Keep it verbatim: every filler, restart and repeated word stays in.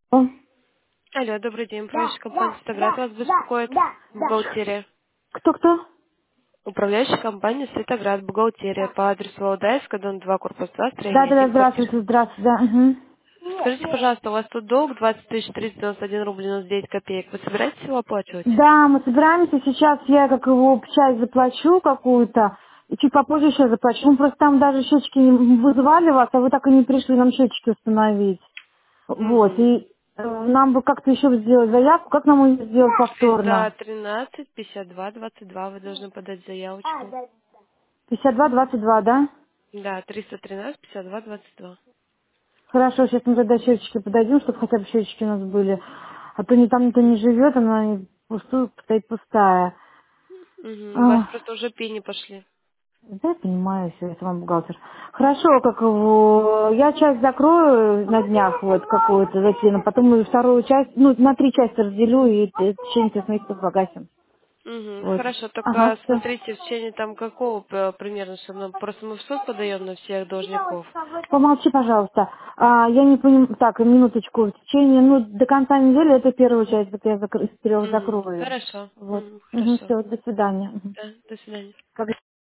О, Алло, добрый день. да, Управляющая компания да, «Светоград» да, вас да, беспокоит. да, да. Бухгалтерия. Кто-кто? Управляющая компания «Светоград», бухгалтерия по адресу Валдаевска, дом два, корпус два, Да, строение да, да, один, квартира. здравствуйте, здравствуйте, да. Мгм. Скажите, пожалуйста, у вас тут долг двадцать тысяч триста девяносто один рубль девяносто девять копеек. Вы собираетесь его оплачивать? Да, мы собираемся, сейчас я как его часть заплачу какую-то, и чуть попозже еще заплачу. Мы просто там даже счетчики не вызывали вас, а вы так и не пришли нам счетчики установить. Вот, Угу. и э, нам бы как-то еще сделать заявку, как нам ее сделать триста повторно? тринадцать пятьдесят два двадцать два вы должны подать заявочку. пятьдесят два двадцать два, да? Да, триста тринадцать пятьдесят два двадцать два. Хорошо, сейчас мы тогда счетчики подойдем, чтобы хотя бы счетчики у нас были. А то не там никто не живет, она пустую, стоит пустая. Угу. У вас Ах, просто уже пени пошли. да, я понимаю, все, это вам бухгалтер. Хорошо, как его, я часть закрою на днях, вот, какую-то закину, потом мы вторую часть, ну, на три части разделю и в течение трех месяцев погасим. Угу, Вот. хорошо, Ага, только все. смотрите, в течение там какого э, примерно, чтобы нам- просто мы в суд подаем на всех должников. Помолчи, пожалуйста. А, я не понимаю, так, минуточку, в течение, ну, до конца недели это первая часть, вот я закр- из трех Угу, закрою. хорошо, Вот. угу, Угу, хорошо. все, до свидания. Мгм. Да, до свидания. Как